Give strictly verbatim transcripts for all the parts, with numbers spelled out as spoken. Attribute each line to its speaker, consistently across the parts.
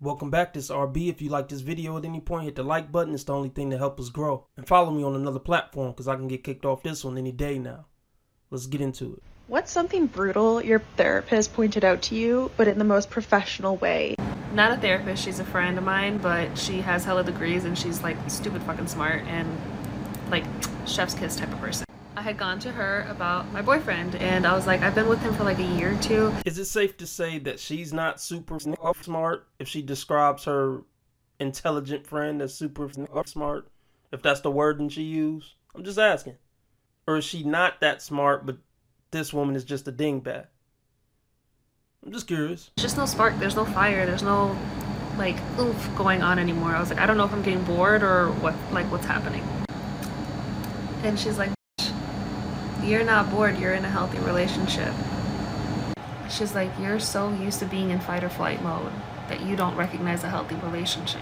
Speaker 1: Welcome back, this is R B. If you like this video at any point, hit the like button. It's the only thing that helps us grow. And follow me on another platform because I can get kicked off this one any day now. Let's get into it.
Speaker 2: What's something brutal your therapist pointed out to you, but in the most professional way?
Speaker 3: Not a therapist, she's a friend of mine, but she has hella degrees and she's like stupid fucking smart and like chef's kiss type of person. I had gone to her about my boyfriend and I was like, I've been with him for like a year or two.
Speaker 1: Is it safe to say that she's not super smart if she describes her intelligent friend as super smart? If that's the wording she used? I'm just asking. Or is she not that smart, but this woman is just a dingbat? I'm just curious.
Speaker 3: There's just no spark, there's no fire, there's no like oomph going on anymore. I was like, I don't know if I'm getting bored or what, like what's happening. And she's like, you're not bored, you're in a healthy relationship. She's like, you're so used to being in fight or flight mode that you don't recognize a healthy relationship.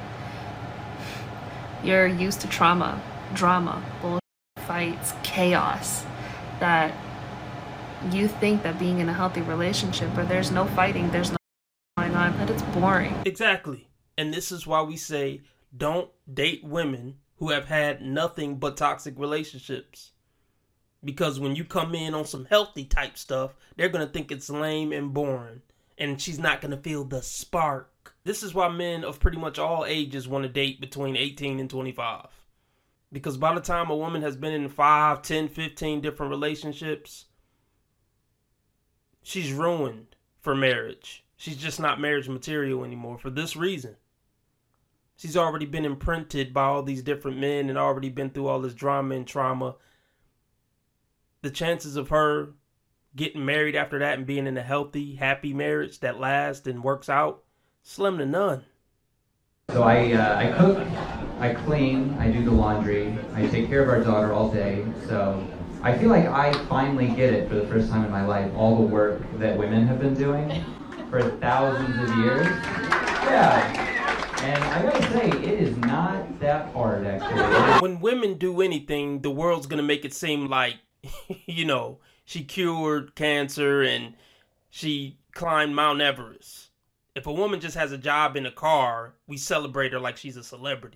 Speaker 3: You're used to trauma, drama, bullshit, fights, chaos, that you think that being in a healthy relationship where there's no fighting, there's no going on, that it's boring.
Speaker 1: Exactly. And this is why we say don't date women who have had nothing but toxic relationships. Because when you come in on some healthy type stuff, they're going to think it's lame and boring. And she's not going to feel the spark. This is why men of pretty much all ages want to date between eighteen and twenty-five. Because by the time a woman has been in five, ten, fifteen different relationships, she's ruined for marriage. She's just not marriage material anymore for this reason. She's already been imprinted by all these different men and already been through all this drama and trauma. The chances of her getting married after that and being in a healthy, happy marriage that lasts and works out, slim to none.
Speaker 4: So I, uh, I cook, I clean, I do the laundry, I take care of our daughter all day. So I feel like I finally get it for the first time in my life, all the work that women have been doing for thousands of years. Yeah. And I gotta say, it is not that hard, actually.
Speaker 1: When women do anything, the world's gonna make it seem like, you know, she cured cancer and she climbed Mount Everest. If a woman just has a job in a car, we celebrate her like she's a celebrity.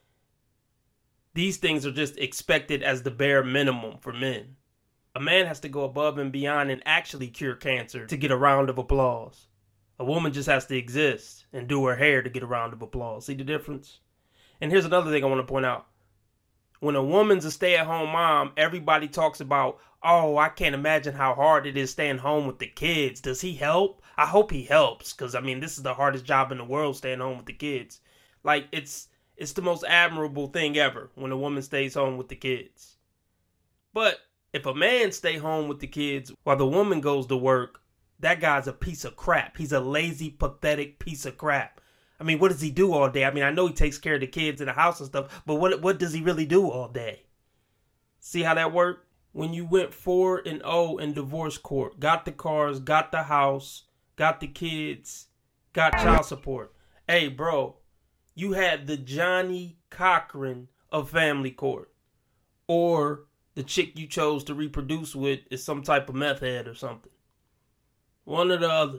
Speaker 1: These things are just expected as the bare minimum for men. A man has to go above and beyond and actually cure cancer to get a round of applause. A woman just has to exist and do her hair to get a round of applause. See the difference? And here's another thing I want to point out. When a woman's a stay-at-home mom, everybody talks about, oh, I can't imagine how hard it is staying home with the kids. Does he help? I hope he helps, because, I mean, this is the hardest job in the world, staying home with the kids. Like, it's it's the most admirable thing ever when a woman stays home with the kids. But if a man stay home with the kids while the woman goes to work, that guy's a piece of crap. He's a lazy, pathetic piece of crap. I mean, what does he do all day? I mean, I know he takes care of the kids in the house and stuff, but what what does he really do all day? See how that worked? When you went four and oh in divorce court, got the cars, got the house, got the kids, got child support. Hey, bro, you had the Johnny Cochran of family court. Or the chick you chose to reproduce with is some type of meth head or something. One or the other.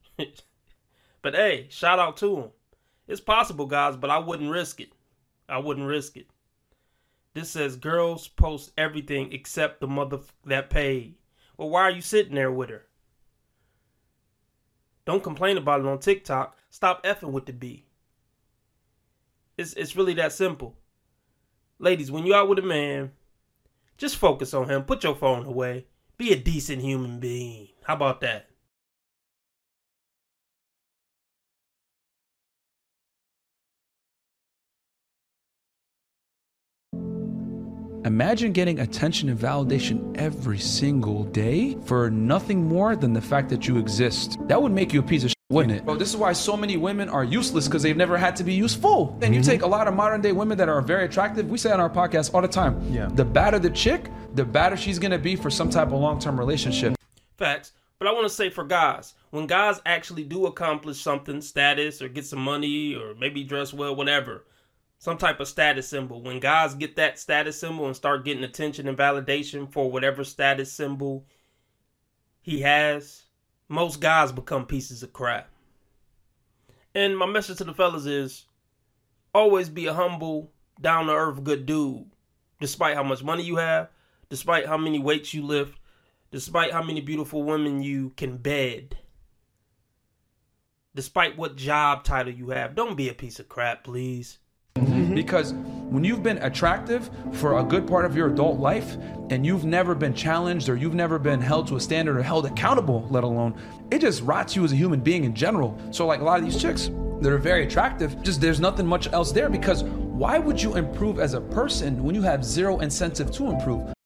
Speaker 1: But hey, shout out to him. It's possible, guys, but I wouldn't risk it. I wouldn't risk it. This says girls post everything except the mother that paid. Well, why are you sitting there with her? Don't complain about it on TikTok. Stop effing with the B. It's, it's really that simple. Ladies, when you're out with a man, just focus on him. Put your phone away. Be a decent human being. How about that?
Speaker 5: Imagine getting attention and validation every single day for nothing more than the fact that you exist. That would make you a piece of shit, wouldn't it? Bro, this is why so many women are useless, because they've never had to be useful. And you take a lot of modern day women that are very attractive. We say on our podcast all the time, yeah. The badder the chick, the badder she's going to be for some type of long-term relationship.
Speaker 1: Facts. But I want to say for guys, when guys actually do accomplish something, status or get some money or maybe dress well, whatever, some type of status symbol. When guys get that status symbol and start getting attention and validation for whatever status symbol he has, most guys become pieces of crap. And my message to the fellas is always be a humble, down-to-earth good dude. Despite how much money you have, despite how many weights you lift, despite how many beautiful women you can bed, despite what job title you have, don't be a piece of crap, please.
Speaker 5: Mm-hmm. Because when you've been attractive for a good part of your adult life and you've never been challenged or you've never been held to a standard or held accountable, let alone, it just rots you as a human being in general. So like a lot of these chicks that are very attractive, just there's nothing much else there, because why would you improve as a person when you have zero incentive to improve?